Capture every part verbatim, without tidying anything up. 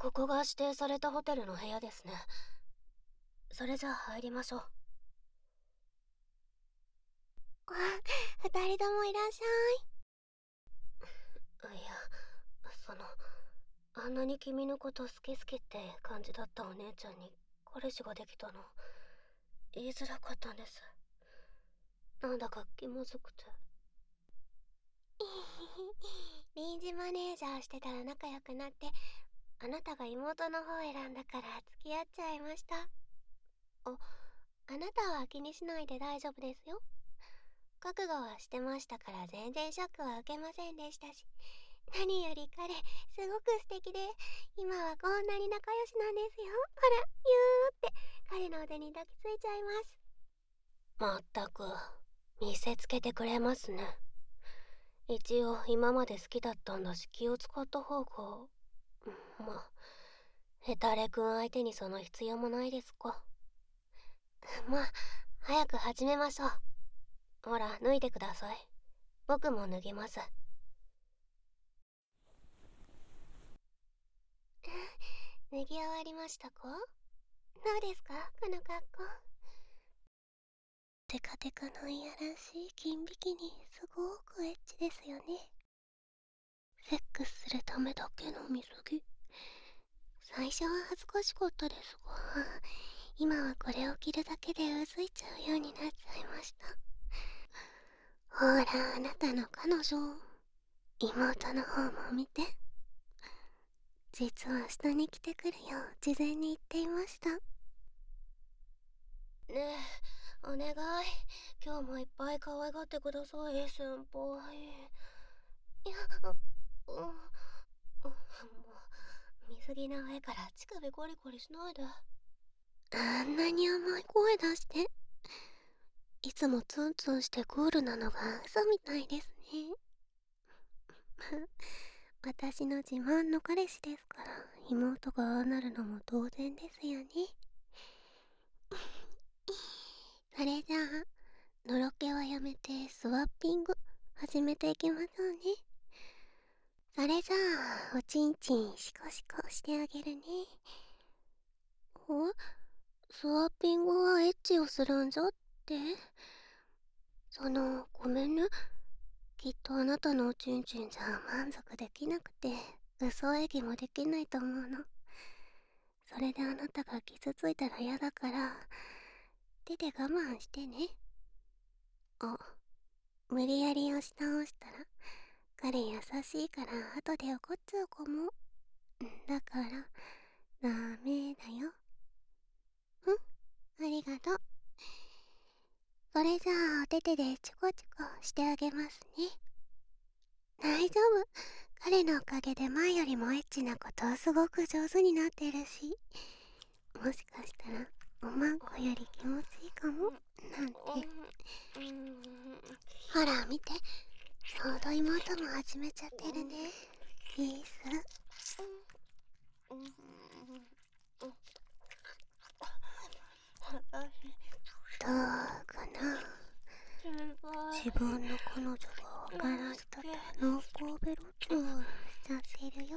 ここが指定されたホテルの部屋ですね。それじゃあ入りましょう。 あ、二人ともいらっしいや、その、あんなに君のこと好き好きって感じだったお姉ちゃんに彼氏ができたの、言いづらかったんです。なんだか気まずくて。 ゃい。臨時マネージャーしてたら仲良くなって、あなたが妹の方選んだから付き合っちゃいました。あ、あなたは気にしないで大丈夫ですよ。覚悟はしてましたから全然ショックは受けませんでしたし、何より彼、すごく素敵で、今はこんなに仲良しなんですよ。ほら、ゆーって彼の腕に抱きついちゃいます。 まったく、見せつけてくれますね。一応今まで好きだったんだし気を使った方が、まあ、ヘタレくん相手にその必要もないですか。 まあ、早く始めましょう。 ほら、脱いでください。僕も脱ぎます。 脱ぎ終わりましたか？どうですかこの格好。テカテカのいやらしい金ビキニ、すごくエッチですよね。 セックスするためだけの水着。 最初は恥ずかしかったですが、今はこれを着るだけでうずいちゃうようになっちゃいました。ほら、あなたの彼女、妹の方も見て。実は下に来てくるよう事前に言っていました。 ねえ、お願い。今日もいっぱい可愛がってください、先輩。 いや、う、う、もう、 水着の上から乳首ゴリゴリしないで。 あんなに甘い声出して。いつもツンツンしてクールなのが嘘みたいですね。私の自慢の彼氏ですから、妹がああなるのも当然ですよね。それじゃあ、のろけはやめてスワッピング始めていきましょうね。それじゃあ、おちんちんシコシコしてあげるね。お？スワッピングはエッチをするんじゃって？その、ごめんね。きっとあなたのおちんちんじゃ満足できなくて、嘘演技もできないと思うの。それであなたが傷ついたら嫌だから、手で我慢してね。あ、無理やり押し倒したら、彼優しいから後で怒っちゃうかも。だから、ダメだよ。うん、ありがとう。それじゃあ、お手手でチコチコしてあげますね。大丈夫。彼のおかげで前よりもエッチなことをすごく上手になってるし、もしかしたらおまんこより気持ちいいかもなんて。ほら見て、ちょうど妹も始めちゃってるね。ピース。どうかな。自分の彼女が分からん人と濃厚ベロチューしちゃってるよ。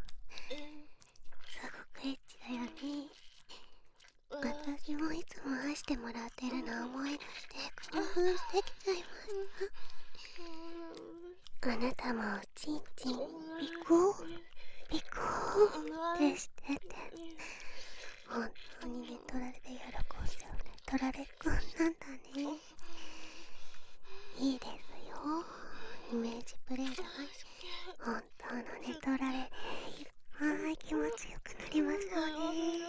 すごくエッチだよね。私もいつも愛してもらってるの思い出して興奮してきちゃいました。あなたもチンチンピコーピコーってしてて、本当にね取られて喜んじゃうね。取られっ子なんだね。いいですよ。イメージプレイだ。本当のね取られでいっぱい気持ちよくなりましょうね。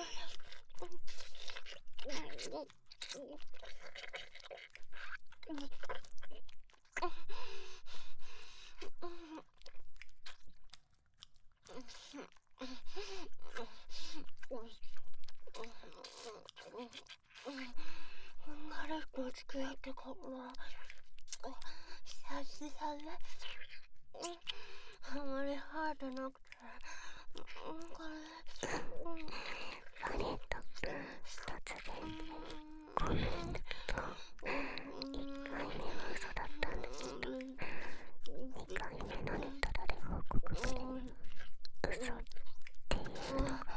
彼と付き合ってから久々であまりハードなくて、これあれと突然でごめんだけど、いっかいめは嘘だったんだけど、にかいめのネタラレ報告で嘘っていうのが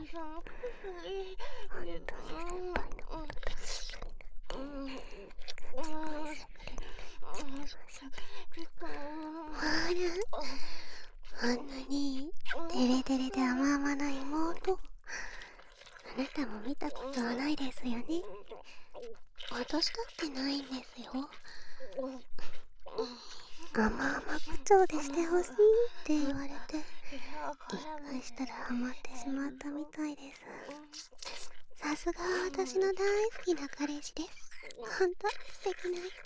あんなにデレデレで甘々な妹、あなたも見たことはないですよね。私だってないんですよ。甘々口調でしてほしいって言われて、一回したらハマってしまったみたいです。さすがは私の大好きな彼氏です。ほんと素敵な人。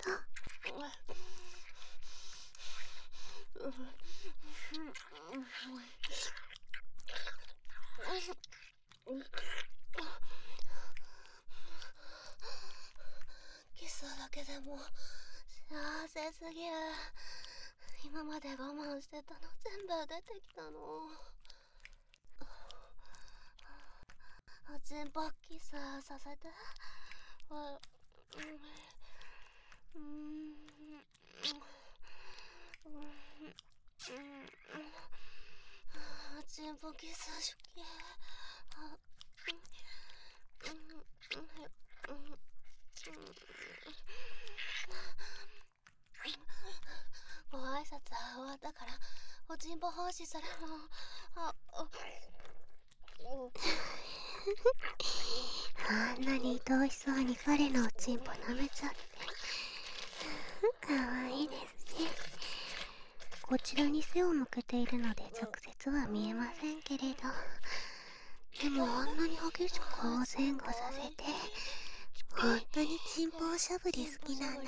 キスだけでも幸せすぎる。今まで我慢してたの全部出てきたの。おちんぽキスさせて。うん、おちんぽキス好き。ご挨拶は終わったからおちんぽ奉仕するの。ああんなに愛おしそうに彼のおちんぽ舐めちゃってかわいいですね。こちらに背を向けているので直接は見えませんけれど、でもあんなに激しく顔を前後させて本当にチンポおしゃぶり好きなんだね。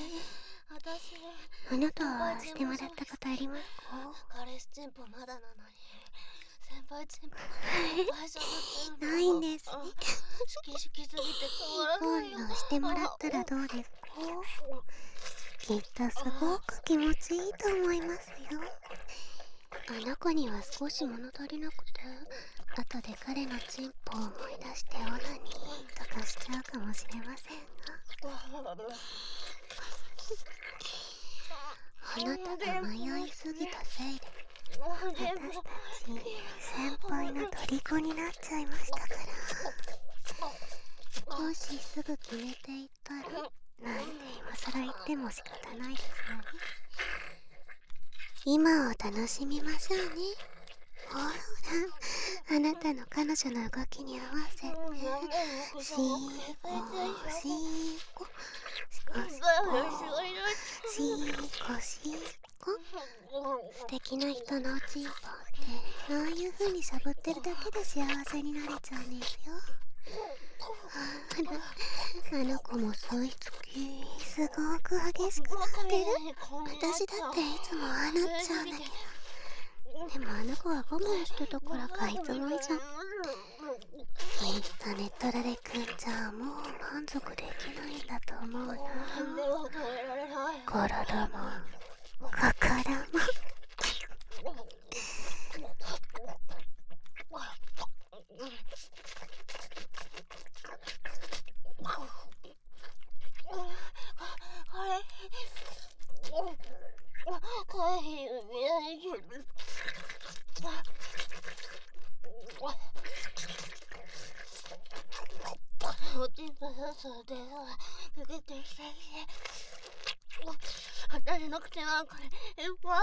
あなたはしてもらったことありますか？ 彼氏チンポまだなのに先輩チンポ大丈夫？ ないんですね。 シキシキすぎて変わらないよ。 今度してもらったらどうですか？きっとすごく気持ちいいと思いますよ。あの子には少し物足りなくて、後で彼のチンポを思い出してオナニーとかしちゃうかもしれませんが、あなたが迷いすぎたせいで私たち先輩の虜になっちゃいましたから、もしすぐ決めていったらなんて今更言っても仕方ないですよね。今を楽しみましょうね。ほら、あなたの彼女の動きに合わせてシーコシーコシコシコシーコシーコ。素敵な人のおちんぽってああいう風にしゃぶってるだけで幸せになれちゃうんですよ。あら、あの子も吸い付きすごく激しくなってる。私だっていつもああなっちゃうんだけど、でもあの子は我慢してたからかいつも以上インスタネットラレくんじゃもう満足できないんだと思うな。体も心もおちんぽさすで抜けてきて私の口の中にいっぱい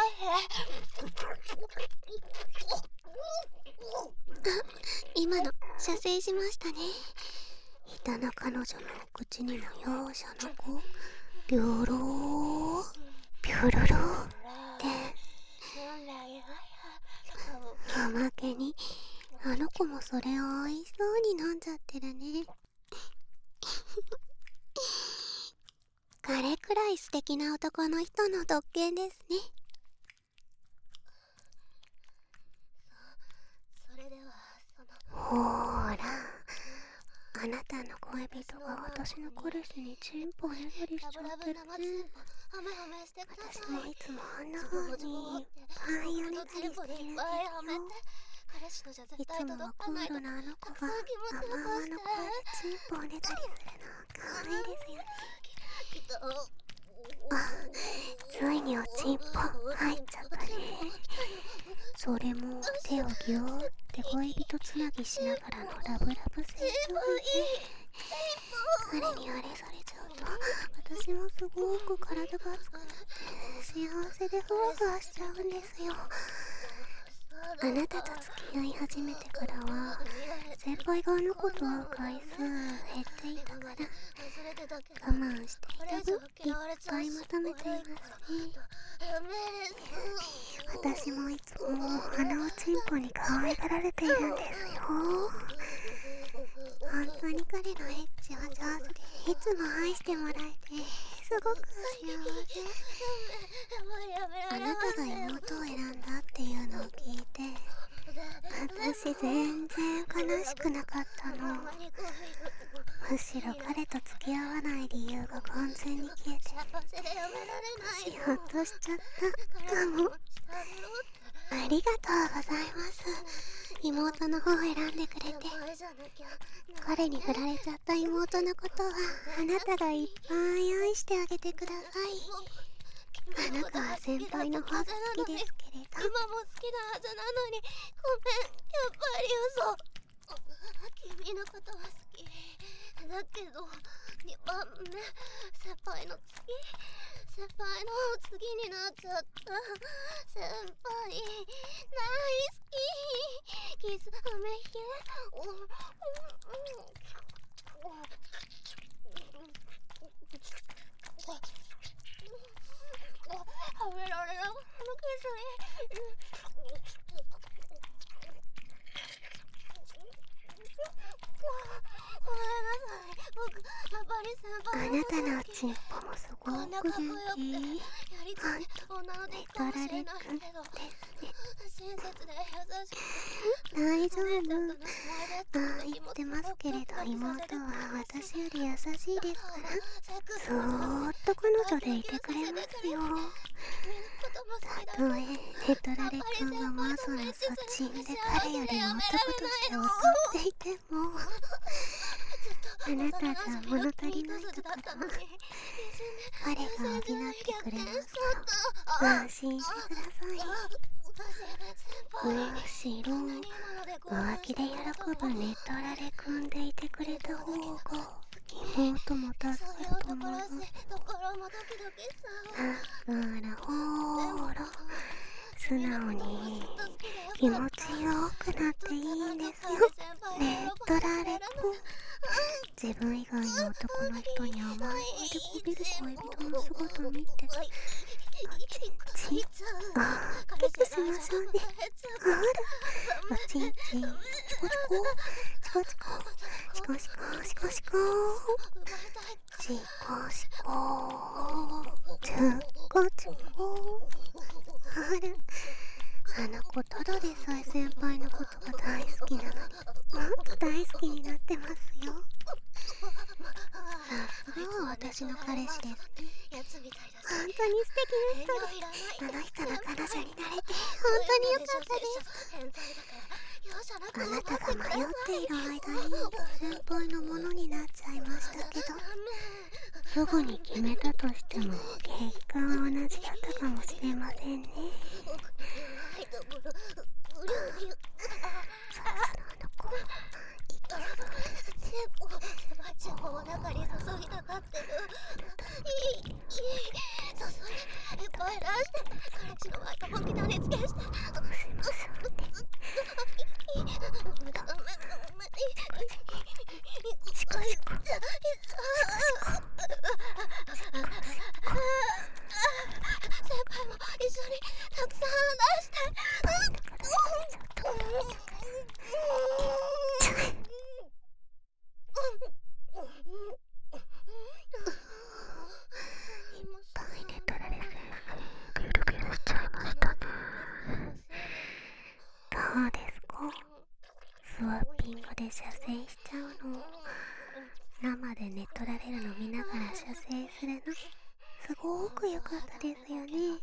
今の射精しましたね。人の彼女の口にも容赦なくビョロービョロローっておまけにあの子もそれをおいしそうに飲んじゃってるね。これくらい素敵な男の人の特権ですね。 それではそのほーら、あなたの恋人が私の彼氏にチンポねだりしちゃってるね。私もいつもあんな風にいっぱいおねだりしてるんですよ。いつもはクールなあの子が甘々の声でチンポをねだりするのかわいいですよね。あ、ついにおちんぽ入っちゃったね。それも手をギューってて恋人つなぎしながらのラブラブ成長で、彼にあれされちゃうと私もすごく体が熱くなって幸せでふわふわしちゃうんですよ。あなたと付き合い始めてからは先輩があの子と会う回数減っていたから、我慢していた分いっぱい求めていますね。私もいつもあのチンポに可愛がられているんですよ。本当に彼のエッチは上手で、いつも愛してもらえてすごく幸せ。あなたが妹を選んだっていうのを聞いて、私全然悲しくなかったの。むしろ彼と付き合わない理由が完全に消えて、私ほっとしちゃったかも。ありがとうございます。妹の方を選んでくれて。彼に振られちゃった妹のことはあなたがいっぱい愛してあげてください。あの子は先輩の方が好きですけれど、 今も好きなはずなのに、ごめん、やっぱり嘘。君のことは好きだけど、にばんめ先輩の次先輩の次になっちゃった。先輩大好き。キスめひおうんうん食べられなかったのキスごめんなさい。僕やっぱり先あ輩なたのチンポもすごく元気。 やりたい女の敵かもしれないけど、親切で優しくて大丈夫。 あああ言ってますけれど、妹は私より優しいですから、そーっと彼女でいてくれますよ。たとえネトラレ君がマゾのそチンで彼よりも男として襲っていても、あなたじゃ物足りないところは彼が補ってくれますから安心してください。むしろ浮気で喜ぶネトラレ組んでいてくれた方が妹も助かると思います。だからほら素直に気持ちよくなっていいんですよ。ネトラレ君、自分以外の男の人に甘えてこびる恋人の姿見て、おちんちんあーキスしましょうね。あらおちんちんチコチコチコチコチコチコチコチコチコチコチコチコ。あらあの子ただでさえ先輩のことが大好きなのにもっと大好きになってますよ。さすがは私の彼氏ですね。本当に素敵な人で、あの人の彼女になれて本当に良かったです。あなたが迷っている間に先輩のものになっちゃいましたけど、すぐに決めたとしても結果は同じだったかもしれませんね。そろそろあの子いけそうですね。 チンポを中に注ぎたがってる。いい、いい、注いで、いっぱい出して、彼氏の前と本気で熱つけして。 どうしましょうね。シコシコ先輩も一緒にたくさん出して。 どうですか？スワッピングで射精しちゃうの。生で寝取られるの見ながら射精するのすごく良かったですよね。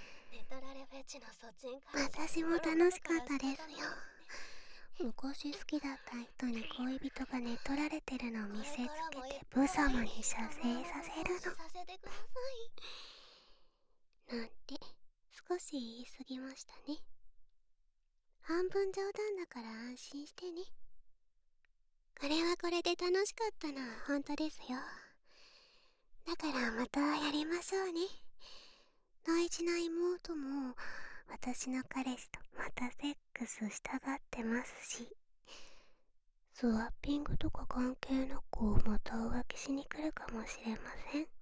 私も楽しかったですよ。昔好きだった人に恋人が寝取られてるのを見せつけて無様に射精させるのなんて少し言い過ぎましたね。 半分冗談だから安心してね。これはこれで楽しかったのは本当ですよ。だからまたやりましょうね。大事な妹も私の彼氏とまたセックスしたがってますし、スワッピングとか関係なくまた浮気しに来るかもしれません。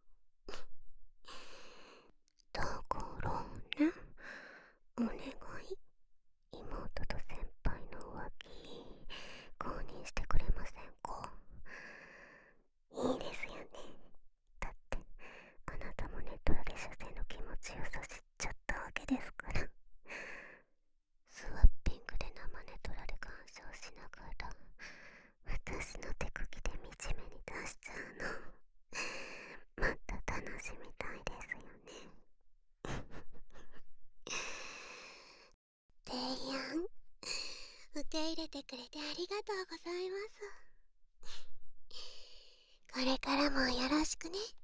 だからね、お願い、妹と先輩の浮気公認してくれませんか？いいですよね。だってあなたもネットラリ射精の気持ちよさ知っちゃったわけですから。スワッピングで生ネトラで鑑賞しながら私の手首で惨めに出しちゃうの、また楽しみたいですよね。提案受け入れてくれてありがとうございます。これからもよろしくね。